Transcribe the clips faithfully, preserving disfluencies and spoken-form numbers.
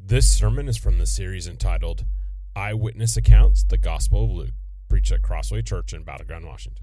This sermon is from the series entitled Eyewitness Accounts, the Gospel of Luke, preached at Crossway Church in Battleground, Washington.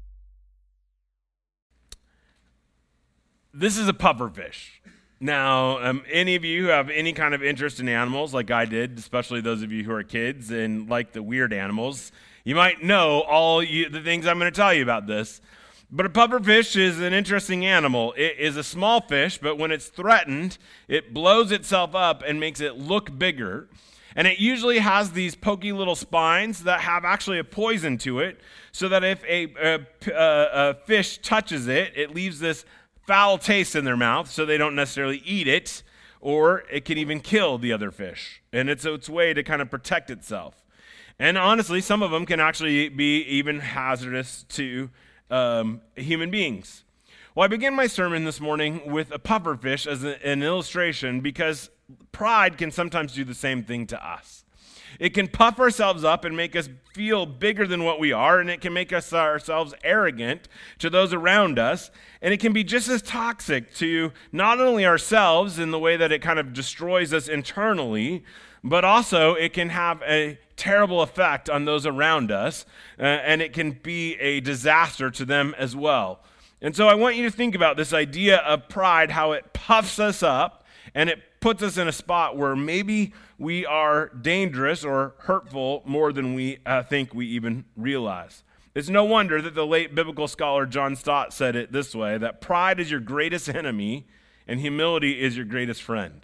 This is a pufferfish. Now, um, any of you who have any kind of interest in animals, like I did, especially those of you who are kids and like the weird animals, you might know all you, the things I'm going to tell you about this. But a pufferfish is an interesting animal. It is a small fish, but when it's threatened, it blows itself up and makes it look bigger. And it usually has these pokey little spines that have actually a poison to it, so that if a, a, a, a fish touches it, it leaves this foul taste in their mouth, so they don't necessarily eat it, or it can even kill the other fish. And it's its way to kind of protect itself. And honestly, some of them can actually be even hazardous to um, human beings. Well, I begin my sermon this morning with a pufferfish as a, an illustration, because pride can sometimes do the same thing to us. It can puff ourselves up and make us feel bigger than what we are, and it can make us ourselves arrogant to those around us, and it can be just as toxic to not only ourselves in the way that it kind of destroys us internally, but also it can have a terrible effect on those around us, uh, and it can be a disaster to them as well. And so I want you to think about this idea of pride, how it puffs us up, and it puts us in a spot where maybe we are dangerous or hurtful more than we uh, think we even realize. It's no wonder that the late biblical scholar John Stott said it this way, that pride is your greatest enemy and humility is your greatest friend.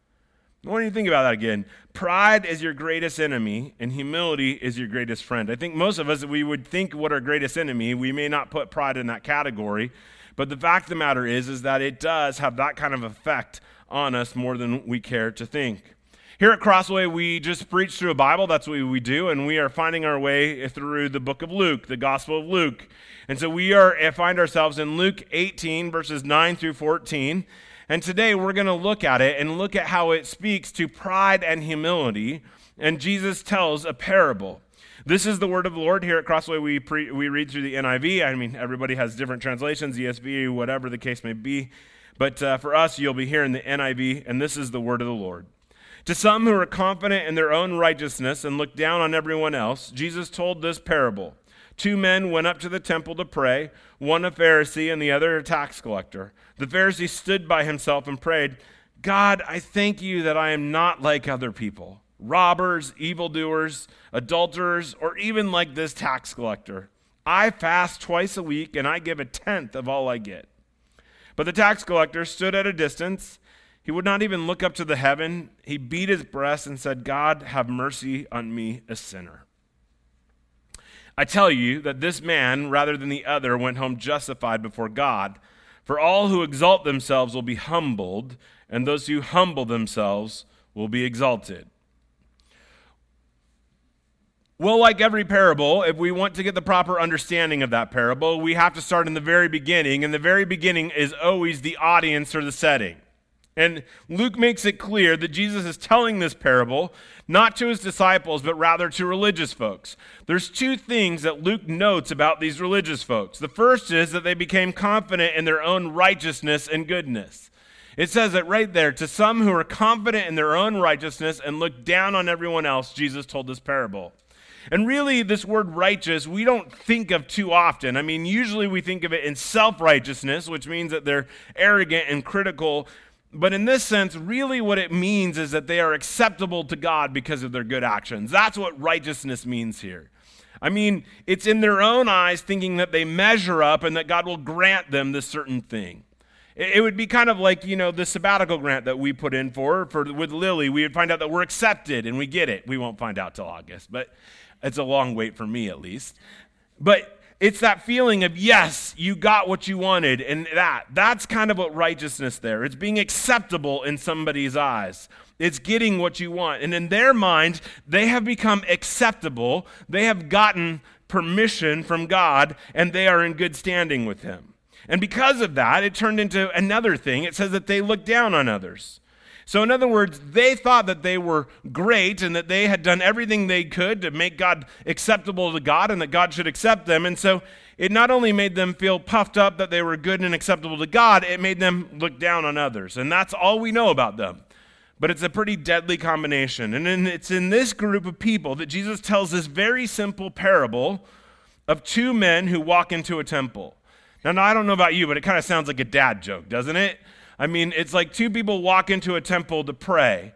I want you to think about that again. Pride is your greatest enemy and humility is your greatest friend. I think most of us, we would think what our greatest enemy, we may not put pride in that category, but the fact of the matter is, is that it does have that kind of effect on us more than we care to think. Here at Crossway, we just preach through a Bible. That's what we do, and we are finding our way through the book of Luke, the Gospel of Luke. And so we are find ourselves in Luke eighteen, verses nine through fourteen. And today we're going to look at it and look at how it speaks to pride and humility. And Jesus tells a parable. This is the word of the Lord. Here at Crossway, we pre- we read through the N I V. I mean, everybody has different translations, E S V, whatever the case may be. But uh, for us, you'll be hearing the N I V, and this is the word of the Lord. To some who are confident in their own righteousness and look down on everyone else, Jesus told this parable. Two men went up to the temple to pray, one a Pharisee and the other a tax collector. The Pharisee stood by himself and prayed, God, I thank you that I am not like other people, robbers, evildoers, adulterers, or even like this tax collector. I fast twice a week and I give a tenth of all I get. But the tax collector stood at a distance. He would not even look up to the heaven. He beat his breast and said, God, have mercy on me, a sinner. I tell you that this man, rather than the other, went home justified before God. For all who exalt themselves will be humbled, and those who humble themselves will be exalted. Well, like every parable, if we want to get the proper understanding of that parable, we have to start in the very beginning, and the very beginning is always the audience or the setting. And Luke makes it clear that Jesus is telling this parable not to his disciples, but rather to religious folks. There's two things that Luke notes about these religious folks. The first is that they became confident in their own righteousness and goodness. It says it right there, to some who are confident in their own righteousness and look down on everyone else, Jesus told this parable. And really, this word righteous, we don't think of too often. I mean, usually we think of it in self-righteousness, which means that they're arrogant and critical. But in this sense, really what it means is that they are acceptable to God because of their good actions. That's what righteousness means here. I mean, it's in their own eyes thinking that they measure up and that God will grant them this certain thing. It would be kind of like, you know, the sabbatical grant that we put in for, for with Lily. We would find out that we're accepted and we get it. We won't find out till August, but it's a long wait for me at least. But it's that feeling of, yes, you got what you wanted, and that. That's kind of what righteousness there. It's being acceptable in somebody's eyes. It's getting what you want. And in their mind, they have become acceptable. They have gotten permission from God, and they are in good standing with him. And because of that, it turned into another thing. It says that they look down on others. So in other words, they thought that they were great and that they had done everything they could to make God acceptable to God and that God should accept them. And so it not only made them feel puffed up that they were good and acceptable to God, it made them look down on others. And that's all we know about them. but it's a pretty deadly combination. And then it's in this group of people that Jesus tells this very simple parable of two men who walk into a temple. Now, now I don't know about you, but it kind of sounds like a dad joke, doesn't it? I mean, it's like two people walk into a temple to pray.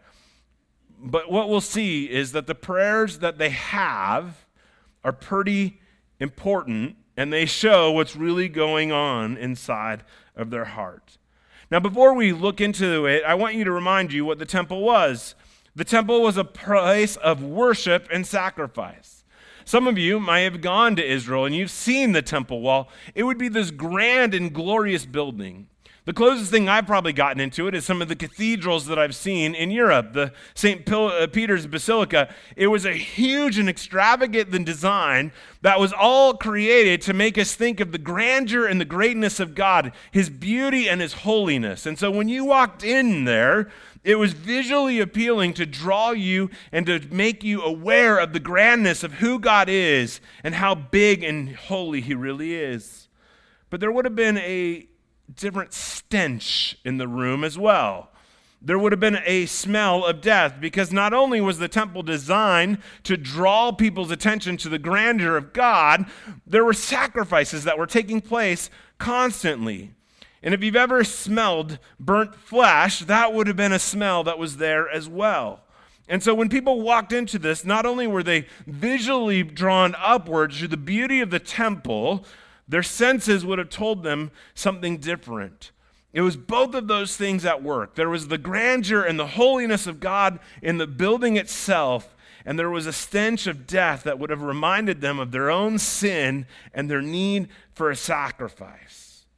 But what we'll see is that the prayers that they have are pretty important, and they show what's really going on inside of their heart. Now, before we look into it, I want you to remind you what the temple was. The temple was a place of worship and sacrifice. Some of you might have gone to Israel and you've seen the temple wall. It would be this grand and glorious building. The closest thing I've probably gotten into it is some of the cathedrals that I've seen in Europe. The Saint Peter's Basilica, it was a huge and extravagant design that was all created to make us think of the grandeur and the greatness of God, his beauty and his holiness. And so when you walked in there, it was visually appealing to draw you and to make you aware of the grandness of who God is and how big and holy he really is. But there would have been a different stench in the room as well. There would have been a smell of death, because not only was the temple designed to draw people's attention to the grandeur of God, there were sacrifices that were taking place constantly. And if you've ever smelled burnt flesh, that would have been a smell that was there as well. And so when people walked into this, not only were they visually drawn upwards to the beauty of the temple, their senses would have told them something different. It was both of those things at work. There was the grandeur and the holiness of God in the building itself, and there was a stench of death that would have reminded them of their own sin and their need for a sacrifice.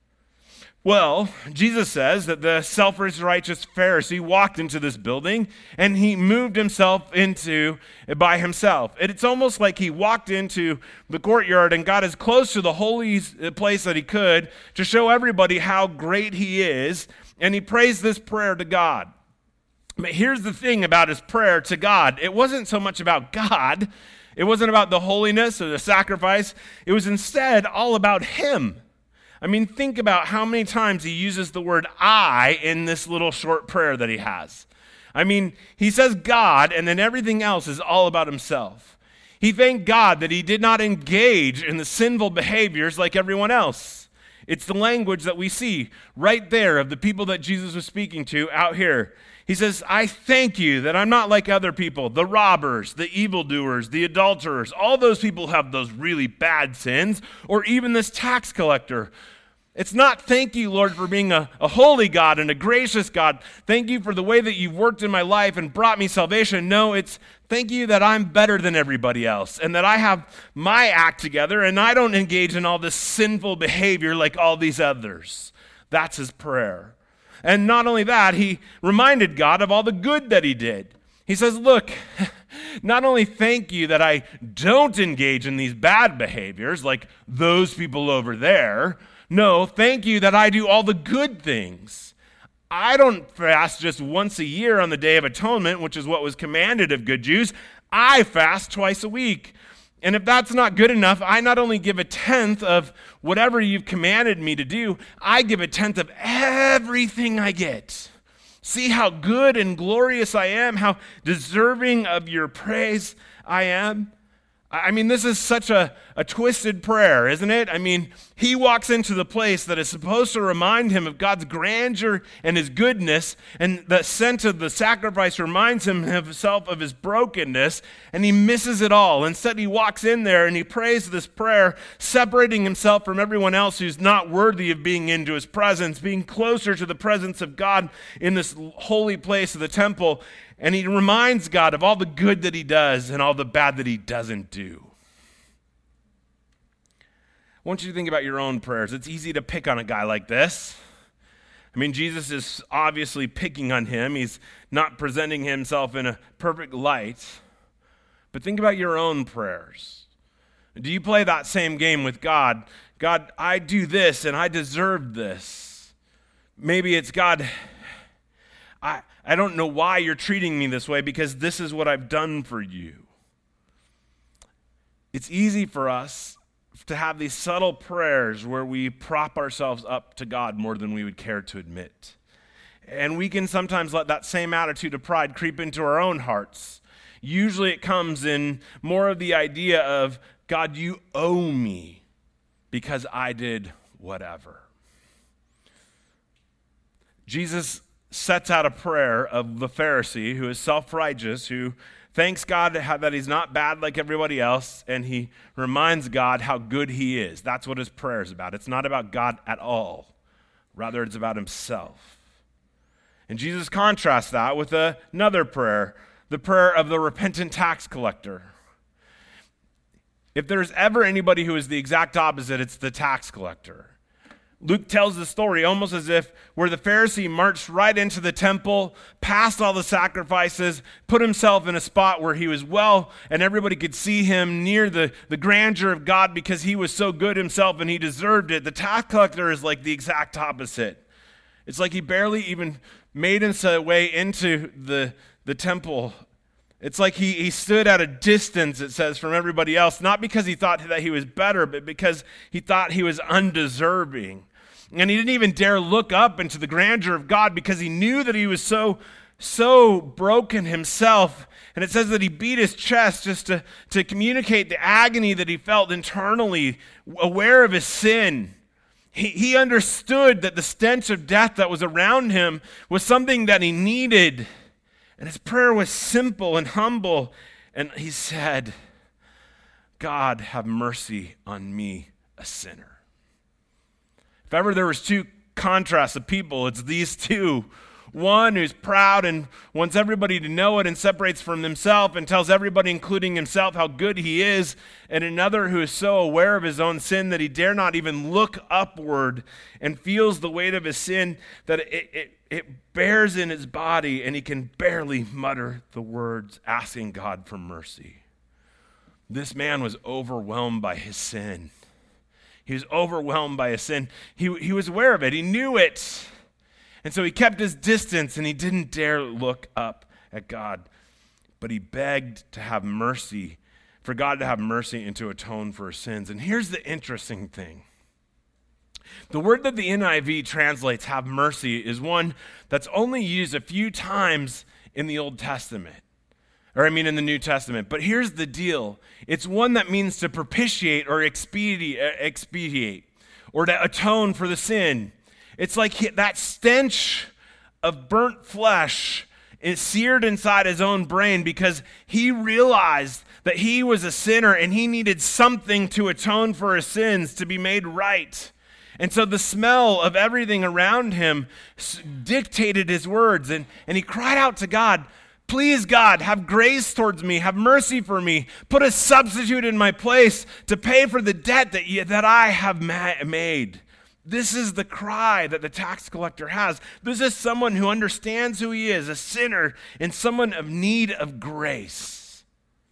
Well, Jesus says that the self-righteous Pharisee walked into this building and he moved himself into by himself. It's almost like he walked into the courtyard and got as close to the holy place that he could to show everybody how great he is, and he prays this prayer to God. But here's the thing about his prayer to God. It wasn't so much about God. It wasn't about the holiness or the sacrifice. It was instead all about him. I mean, think about how many times he uses the word I in this little short prayer that he has. I mean, he says God, and then everything else is all about himself. He thanked God that he did not engage in the sinful behaviors like everyone else. It's the language that we see right there of the people that Jesus was speaking to out here. He says, I thank you that I'm not like other people, the robbers, the evildoers, the adulterers. All those people have those really bad sins, or even this tax collector. It's not thank you, Lord, for being a, a holy God and a gracious God. Thank you for the way that you've worked in my life and brought me salvation. No, it's thank you that I'm better than everybody else and that I have my act together and I don't engage in all this sinful behavior like all these others. That's his prayer. And not only that, he reminded God of all the good that he did. He says, look, not only thank you that I don't engage in these bad behaviors like those people over there. No, thank you that I do all the good things. I don't fast just once a year on the Day of Atonement, which is what was commanded of good Jews. I fast twice a week. And if that's not good enough, I not only give a tenth of whatever you've commanded me to do, I give a tenth of everything I get. See how good and glorious I am, how deserving of your praise I am. I mean, this is such a, a twisted prayer, isn't it? I mean, he walks into the place that is supposed to remind him of God's grandeur and his goodness, and the scent of the sacrifice reminds him himself of his brokenness, and he misses it all. Instead, he walks in there and he prays this prayer, separating himself from everyone else who's not worthy of being into his presence, being closer to the presence of God in this holy place of the temple. And he reminds God of all the good that he does and all the bad that he doesn't do. I want you to think about your own prayers. It's easy to pick on a guy like this. I mean, Jesus is obviously picking on him. He's not presenting himself in a perfect light. But think about your own prayers. Do you play that same game with God? God, I do this and I deserve this. Maybe it's God, I... I don't know why you're treating me this way because this is what I've done for you. It's easy for us to have these subtle prayers where we prop ourselves up to God more than we would care to admit. And we can sometimes let that same attitude of pride creep into our own hearts. Usually it comes in more of the idea of, God, you owe me because I did whatever. Jesus sets out a prayer of the Pharisee who is self-righteous, who thanks God that he's not bad like everybody else, and he reminds God how good he is. That's what his prayer is about. It's not about God at all. Rather, it's about himself. And Jesus contrasts that with another prayer, the prayer of the repentant tax collector. If there's ever anybody who is the exact opposite, it's the tax collector. Luke tells the story almost as if where the Pharisee marched right into the temple, passed all the sacrifices, put himself in a spot where he was well, and everybody could see him near the, the grandeur of God because he was so good himself and he deserved it. The tax collector is like the exact opposite. It's like he barely even made his way into the, the temple. It's like he, he stood at a distance, it says, from everybody else, not because he thought that he was better, but because he thought he was undeserving. And he didn't even dare look up into the grandeur of God because he knew that he was so, so broken himself. And it says that he beat his chest just to, to communicate the agony that he felt internally, aware of his sin. He, he understood that the stench of death that was around him was something that he needed. And his prayer was simple and humble. And he said, God, have mercy on me, a sinner. If ever there was two contrasts of people, it's these two. One who's proud and wants everybody to know it and separates from himself and tells everybody, including himself, how good he is. And another who is so aware of his own sin that he dare not even look upward and feels the weight of his sin that it, it, it bears in his body and he can barely mutter the words asking God for mercy. This man was overwhelmed by his sin. He was overwhelmed by his sin. He, he was aware of it. He knew it. And so he kept his distance and he didn't dare look up at God. But he begged to have mercy, for God to have mercy and to atone for his sins. And here's the interesting thing. The word that the N I V translates have mercy is one that's only used a few times in the Old Testament. Or I mean in the New Testament. But here's the deal. It's one that means to propitiate or expedite, expedite or to atone for the sin. It's like he, that stench of burnt flesh is seared inside his own brain because he realized that he was a sinner and he needed something to atone for his sins, to be made right. And so the smell of everything around him dictated his words. And, and he cried out to God, please, God, have grace towards me. Have mercy for me. Put a substitute in my place to pay for the debt that, you, that I have ma- made. This is the cry that the tax collector has. This is someone who understands who he is, a sinner and someone of need of grace.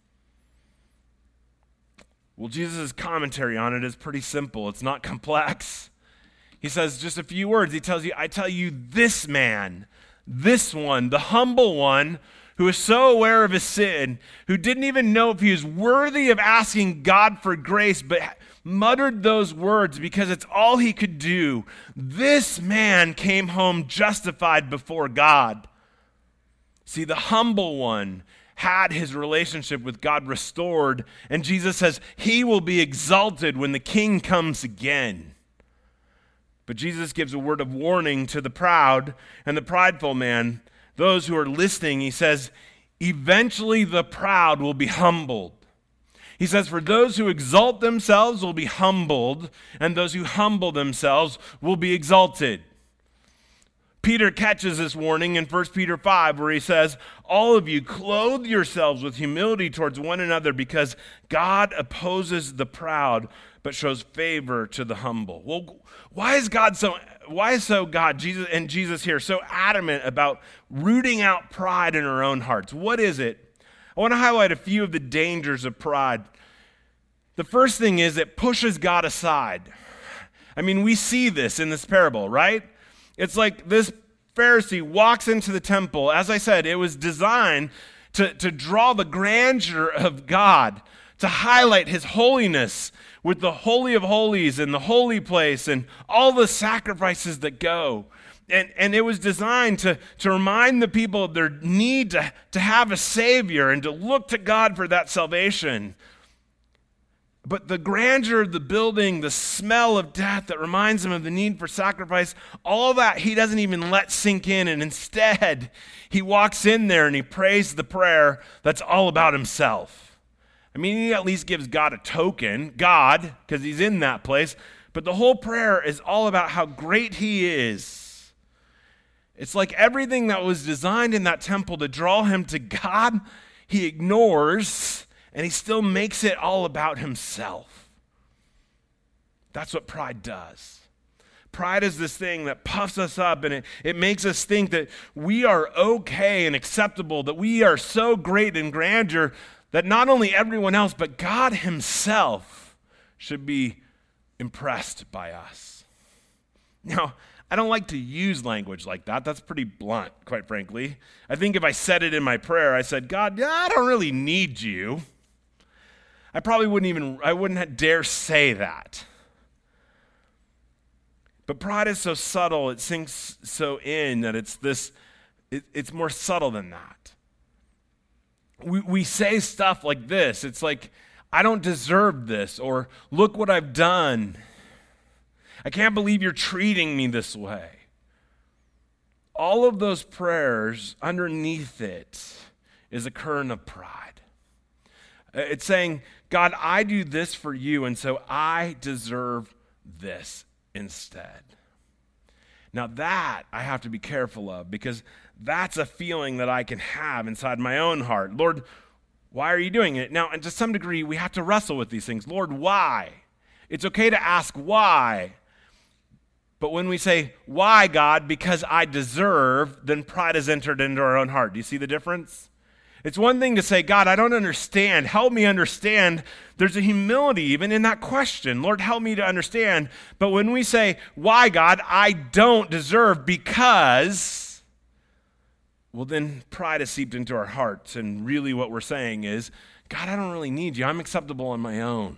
Well, Jesus' commentary on it is pretty simple. It's not complex. He says just a few words. He tells you, I tell you, this man, this one, the humble one, who is so aware of his sin, who didn't even know if he was worthy of asking God for grace, but muttered those words because it's all he could do. This man came home justified before God. See, the humble one had his relationship with God restored, and Jesus says he will be exalted when the king comes again. But Jesus gives a word of warning to the proud and the prideful man, those who are listening. He says, eventually the proud will be humbled. He says, for those who exalt themselves will be humbled, and those who humble themselves will be exalted. Peter catches this warning in First Peter five, where he says, all of you clothe yourselves with humility towards one another, because God opposes the proud, but shows favor to the humble. Well, why is God so, why is so God, Jesus and Jesus here, so adamant about rooting out pride in our own hearts? What is it? I want to highlight a few of the dangers of pride. The first thing is it pushes God aside. I mean, we see this in this parable, right? It's like this Pharisee walks into the temple. As I said, it was designed to, to draw the grandeur of God, to highlight his holiness with the Holy of Holies and the holy place and all the sacrifices that go. And, and it was designed to, to remind the people of their need to, to have a Savior and to look to God for that salvation. But the grandeur of the building, the smell of death that reminds him of the need for sacrifice, all that he doesn't even let sink in. And instead, he walks in there and he prays the prayer that's all about himself. I mean, he at least gives God a token, God, because he's in that place. But the whole prayer is all about how great he is. It's like everything that was designed in that temple to draw him to God, he ignores. And he still makes it all about himself. That's what pride does. Pride is this thing that puffs us up, and it, it makes us think that we are okay and acceptable, that we are so great in grandeur that not only everyone else, but God himself should be impressed by us. Now, I don't like to use language like that. That's pretty blunt, quite frankly. I think if I said it in my prayer, I said, God, I don't really need you. I probably wouldn't even, I wouldn't dare say that. But pride is so subtle, it sinks so in that it's this, it, it's more subtle than that. We, we say stuff like this. It's like, I don't deserve this, or look what I've done. I can't believe you're treating me this way. All of those prayers, underneath it, is a current of pride. It's saying, God, I do this for you, and so I deserve this instead. Now that I have to be careful of, because that's a feeling that I can have inside my own heart. Lord, why are you doing it? Now, and to some degree, we have to wrestle with these things. Lord, why? It's okay to ask why. But when we say, why, God, because I deserve, then pride has entered into our own heart. Do you see the difference? It's one thing to say, God, I don't understand. Help me understand. There's a humility even in that question. Lord, help me to understand. But when we say, why, God, I don't deserve because, well, then pride has seeped into our hearts. And really what we're saying is, God, I don't really need you. I'm acceptable on my own.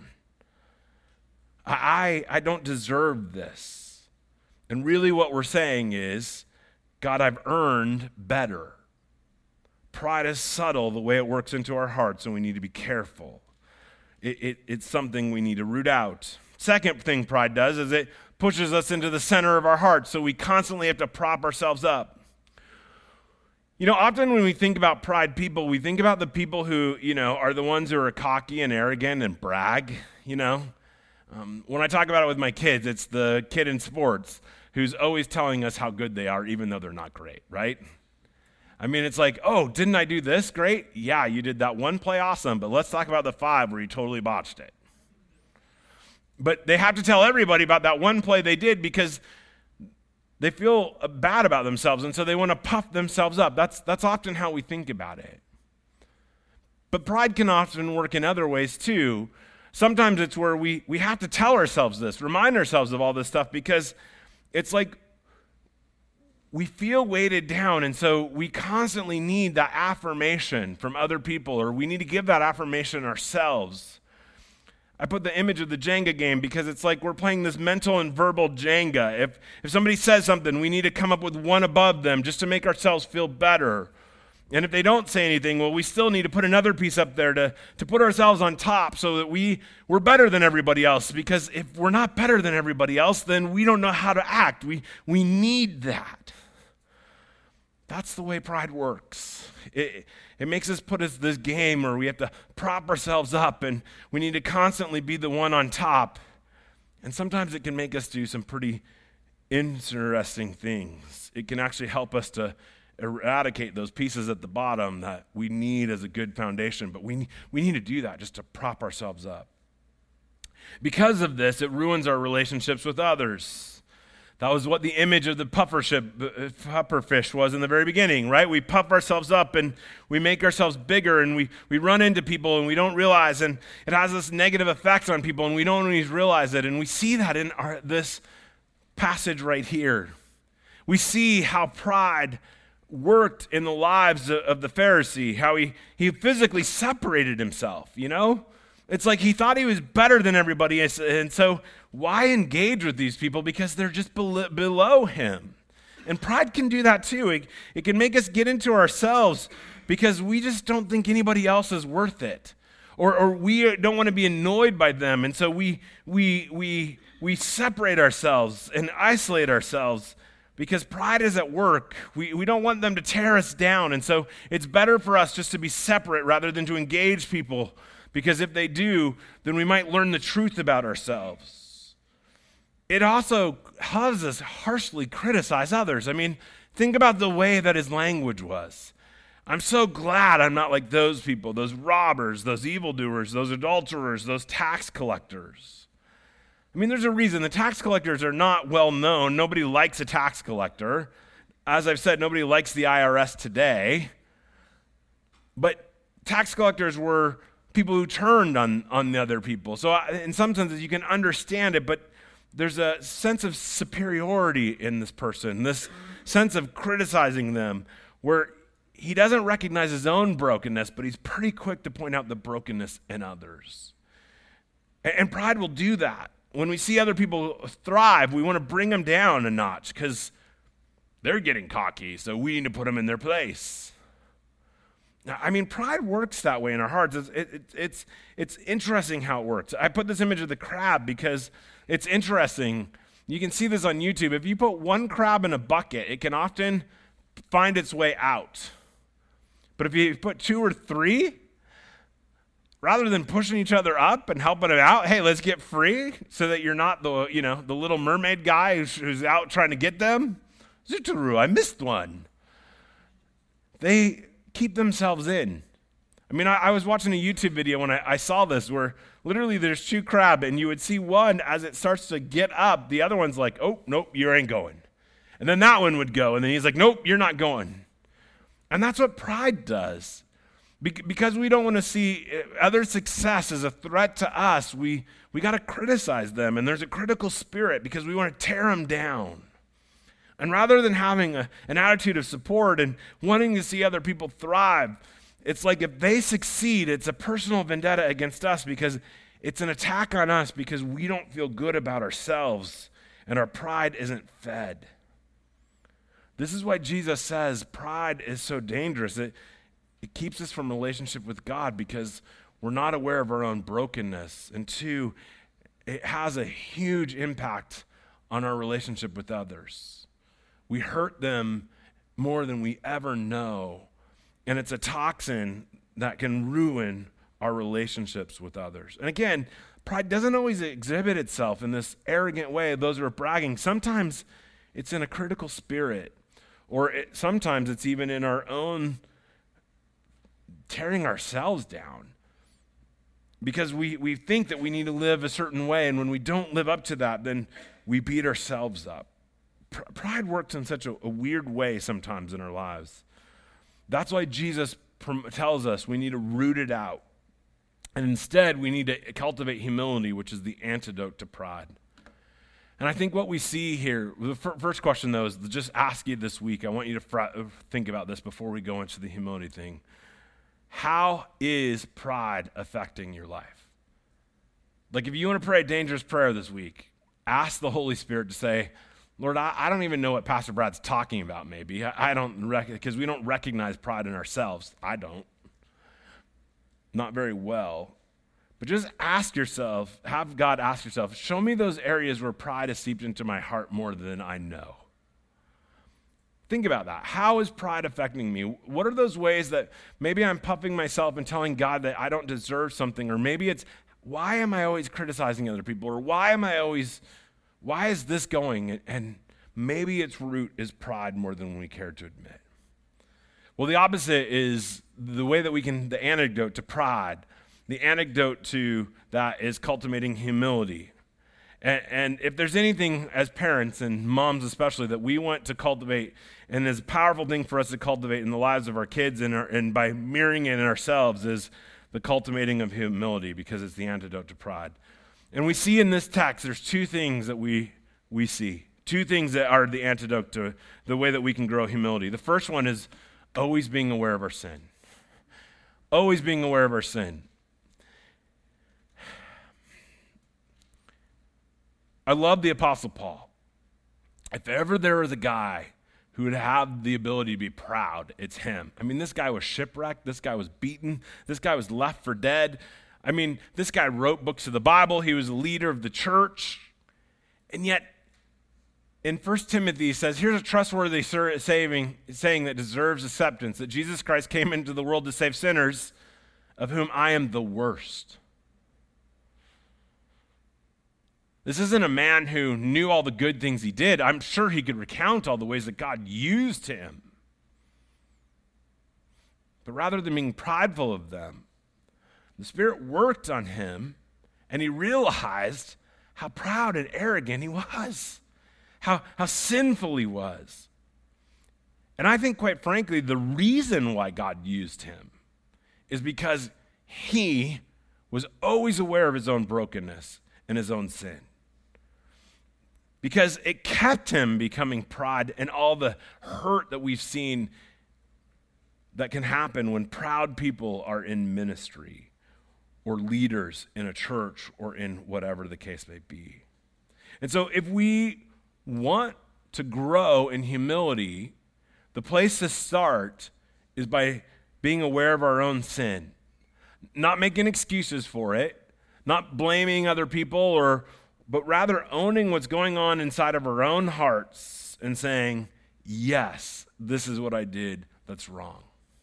I, I, I don't deserve this. And really what we're saying is, God, I've earned better. Pride is subtle the way it works into our hearts, and we need to be careful. It, it, it's something we need to root out. Second thing pride does is it pushes us into the center of our heart, so we constantly have to prop ourselves up. You know, often when we think about pride people, we think about the people who, you know, are the ones who are cocky and arrogant and brag, you know. Um, when I talk about it with my kids, it's the kid in sports who's always telling us how good they are, even though they're not great, right? I mean, it's like, oh, didn't I do this? Great. Yeah, you did that one play, awesome. But let's talk about the five where you totally botched it. But they have to tell everybody about that one play they did because they feel bad about themselves, and so they want to puff themselves up. That's, that's often how we think about it. But pride can often work in other ways too. Sometimes it's where we, we have to tell ourselves this, remind ourselves of all this stuff, because it's like we feel weighted down, and so we constantly need that affirmation from other people, or we need to give that affirmation ourselves. I put the image of the Jenga game because it's like we're playing this mental and verbal Jenga. If, if somebody says something, we need to come up with one above them just to make ourselves feel better. And if they don't say anything, well, we still need to put another piece up there to, to put ourselves on top so that we, we're better than everybody else. Because if we're not better than everybody else, then we don't know how to act. We, we need that. That's the way pride works. It, it makes us put us this game where we have to prop ourselves up and we need to constantly be the one on top. And sometimes it can make us do some pretty interesting things. It can actually help us to eradicate those pieces at the bottom that we need as a good foundation. But we, we need to do that just to prop ourselves up. Because of this, it ruins our relationships with others. That was what the image of the puffership, pufferfish was in the very beginning, right? We puff ourselves up and we make ourselves bigger and we, we run into people and we don't realize, and it has this negative effect on people and we don't always realize it. And we see that in our, this passage right here. We see how pride worked in the lives of, of the Pharisee, how he, he physically separated himself, you know? It's like he thought he was better than everybody, and so why engage with these people? Because they're just below him. And pride can do that too. It, it can make us get into ourselves because we just don't think anybody else is worth it. Or, or we don't want to be annoyed by them. And so we, we, we, we separate ourselves and isolate ourselves because pride is at work. We, we don't want them to tear us down. And so it's better for us just to be separate rather than to engage people, because if they do, then we might learn the truth about ourselves. It also causes us harshly criticize others. I mean, think about the way that his language was. I'm so glad I'm not like those people, those robbers, those evildoers, those adulterers, those tax collectors. I mean, there's a reason. The tax collectors are not well known. Nobody likes a tax collector. As I've said, nobody likes the I R S today. But tax collectors were people who turned on, on the other people. So in some senses, you can understand it, but there's a sense of superiority in this person, this sense of criticizing them, where he doesn't recognize his own brokenness, but he's pretty quick to point out the brokenness in others. And, and pride will do that. When we see other people thrive, we want to bring them down a notch because they're getting cocky, so we need to put them in their place. Now, I mean, pride works that way in our hearts. It's, it, it's, it's interesting how it works. I put this image of the crab because it's interesting. You can see this on YouTube. If you put one crab in a bucket, it can often find its way out. But if you put two or three, rather than pushing each other up and helping it out, hey, let's get free so that you're not the, you know, the little mermaid guy who's, who's out trying to get them. Zutaru, I missed one. They keep themselves in. I mean, I, I was watching a YouTube video when I, I saw this where literally there's two crab and you would see one as it starts to get up, the other one's like, oh, nope, you ain't going. And then that one would go, and then he's like, nope, you're not going. And that's what pride does. Because we don't want to see other success as a threat to us, we, we got to criticize them. And there's a critical spirit because we want to tear them down. And rather than having a, an attitude of support and wanting to see other people thrive, it's like if they succeed, it's a personal vendetta against us because it's an attack on us because we don't feel good about ourselves and our pride isn't fed. This is why Jesus says pride is so dangerous. It, It keeps us from relationship with God because we're not aware of our own brokenness. And two, it has a huge impact on our relationship with others. We hurt them more than we ever know. And it's a toxin that can ruin our relationships with others. And again, pride doesn't always exhibit itself in this arrogant way. Those who are bragging, sometimes it's in a critical spirit. Or it, sometimes it's even in our own tearing ourselves down because we, we think that we need to live a certain way, and when we don't live up to that, then we beat ourselves up. Pr- pride works in such a, a weird way sometimes in our lives. That's why Jesus prom- tells us we need to root it out, and instead we need to cultivate humility, which is the antidote to pride. And I think what we see here, the f- first question though is to just ask you this week, I want you to fr- think about this before we go into the humility thing. How is pride affecting your life? Like if you want to pray a dangerous prayer this week, ask the Holy Spirit to say, Lord, I, I don't even know what Pastor Brad's talking about maybe. I, I don't, because rec- we don't recognize pride in ourselves. I don't. Not very well. But just ask yourself, have God ask yourself, show me those areas where pride has seeped into my heart more than I know. Think about that. How is pride affecting me? What are those ways that maybe I'm puffing myself and telling God that I don't deserve something? Or maybe it's, why am I always criticizing other people? Or why am I always, why is this going? And maybe its root is pride more than we care to admit. Well, the opposite is the way that we can, the antidote to pride. The antidote to that is cultivating humility. And, and if there's anything as parents and moms especially that we want to cultivate, and is a powerful thing for us to cultivate in the lives of our kids and, our, and by mirroring it in ourselves, is the cultivating of humility, because it's the antidote to pride. And we see in this text, there's two things that we we see. Two things that are the antidote to the way that we can grow humility. The first one is always being aware of our sin. Always being aware of our sin. I love the Apostle Paul. If ever there was a guy who would have the ability to be proud, it's him. I mean, this guy was shipwrecked. This guy was beaten. This guy was left for dead. I mean, this guy wrote books of the Bible. He was a leader of the church. And yet, in First Timothy, he says, here's a trustworthy saving, saying that deserves acceptance, that Jesus Christ came into the world to save sinners, of whom I am the worst. This isn't a man who knew all the good things he did. I'm sure he could recount all the ways that God used him. But rather than being prideful of them, the Spirit worked on him, and he realized how proud and arrogant he was, how, how sinful he was. And I think, quite frankly, the reason why God used him is because he was always aware of his own brokenness and his own sin. Because it kept him becoming proud and all the hurt that we've seen that can happen when proud people are in ministry or leaders in a church or in whatever the case may be. And so if we want to grow in humility, the place to start is by being aware of our own sin, not making excuses for it, not blaming other people, or but rather owning what's going on inside of our own hearts and saying, yes, this is what I did that's wrong.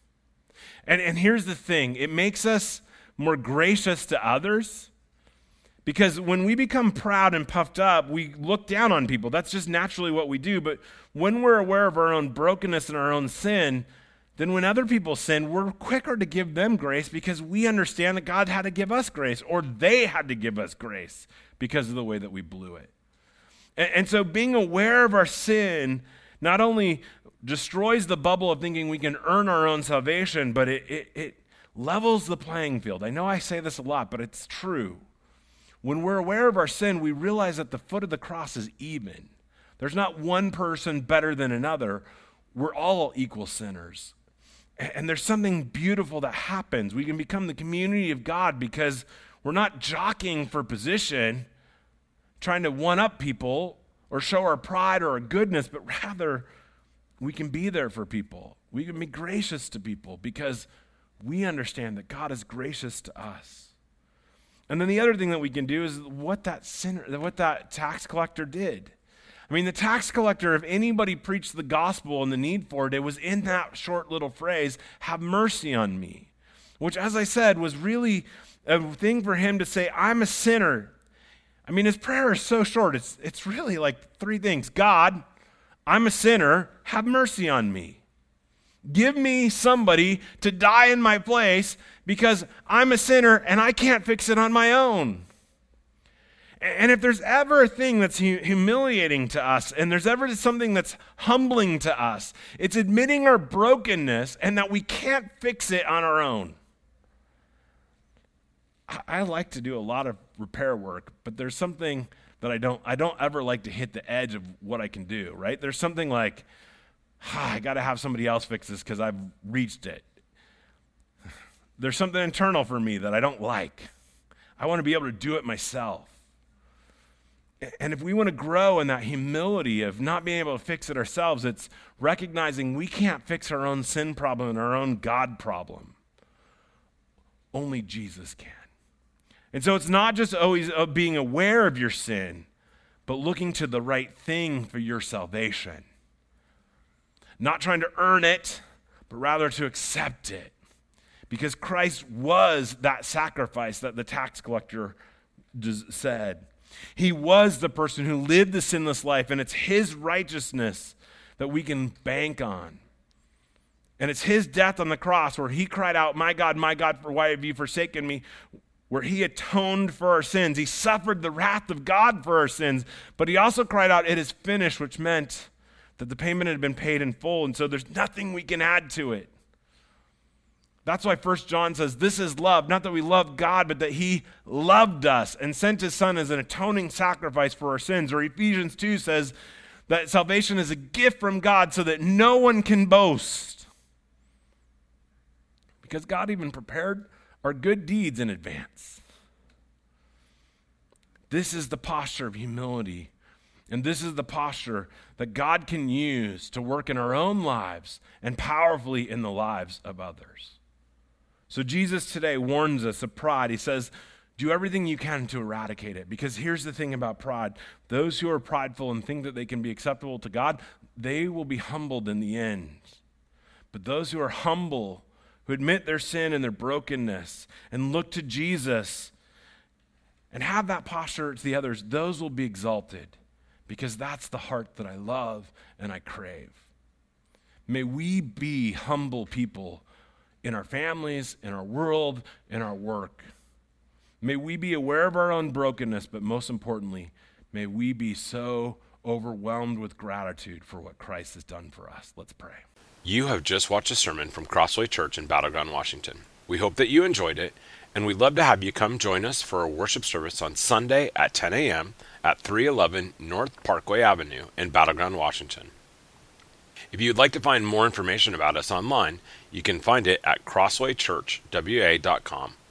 And, and here's the thing, it makes us more gracious to others, because when we become proud and puffed up, we look down on people. That's just naturally what we do. But when we're aware of our own brokenness and our own sin, then when other people sin, we're quicker to give them grace because we understand that God had to give us grace, or they had to give us grace because of the way that we blew it. And, and so being aware of our sin not only destroys the bubble of thinking we can earn our own salvation, but it, it, it levels the playing field. I know I say this a lot, but it's true. When we're aware of our sin, we realize that the foot of the cross is even. There's not one person better than another. We're all equal sinners. And there's something beautiful that happens. We can become the community of God because we're not jockeying for position, trying to one-up people or show our pride or our goodness, but rather we can be there for people. We can be gracious to people because we understand that God is gracious to us. And then the other thing that we can do is what that sinner, what that tax collector did. I mean, the tax collector, if anybody preached the gospel and the need for it, it was in that short little phrase, have mercy on me, which, as I said, was really a thing for him to say, I'm a sinner. I mean, his prayer is so short. It's, it's really like three things. God, I'm a sinner. Have mercy on me. Give me somebody to die in my place because I'm a sinner and I can't fix it on my own. And if there's ever a thing that's humiliating to us, and there's ever something that's humbling to us, it's admitting our brokenness and that we can't fix it on our own. I like to do a lot of repair work, but there's something that I don't, I don't ever like to hit the edge of what I can do, right? There's something like, ah, I got to have somebody else fix this because I've reached it. There's something internal for me that I don't like. I want to be able to do it myself. And if we want to grow in that humility of not being able to fix it ourselves, it's recognizing we can't fix our own sin problem and our own God problem. Only Jesus can. And so it's not just always being aware of your sin, but looking to the right thing for your salvation. Not trying to earn it, but rather to accept it. Because Christ was that sacrifice that the tax collector said. He was the person who lived the sinless life, and it's his righteousness that we can bank on. And it's his death on the cross where he cried out, my God, my God, for why have you forsaken me? Where he atoned for our sins. He suffered the wrath of God for our sins, but he also cried out, it is finished, which meant that the payment had been paid in full, and so there's nothing we can add to it. That's why First John says, this is love, not that we love God, but that he loved us and sent his son as an atoning sacrifice for our sins. Or Ephesians two says that salvation is a gift from God so that no one can boast. Because God even prepared our good deeds in advance. This is the posture of humility And this is the posture that God can use to work in our own lives and powerfully in the lives of others. So Jesus today warns us of pride. He says, do everything you can to eradicate it. Because here's the thing about pride. Those who are prideful and think that they can be acceptable to God, they will be humbled in the end. But those who are humble, who admit their sin and their brokenness and look to Jesus and have that posture to the others, those will be exalted, because that's the heart that I love and I crave. May we be humble people in our families, in our world, in our work. May we be aware of our own brokenness, but most importantly, may we be so overwhelmed with gratitude for what Christ has done for us. Let's pray. You have just watched a sermon from Crossway Church in Battleground, Washington. We hope that you enjoyed it, and we'd love to have you come join us for a worship service on Sunday at ten a.m. at three eleven North Parkway Avenue in Battleground, Washington. If you'd like to find more information about us online, you can find it at crossway church w a dot com.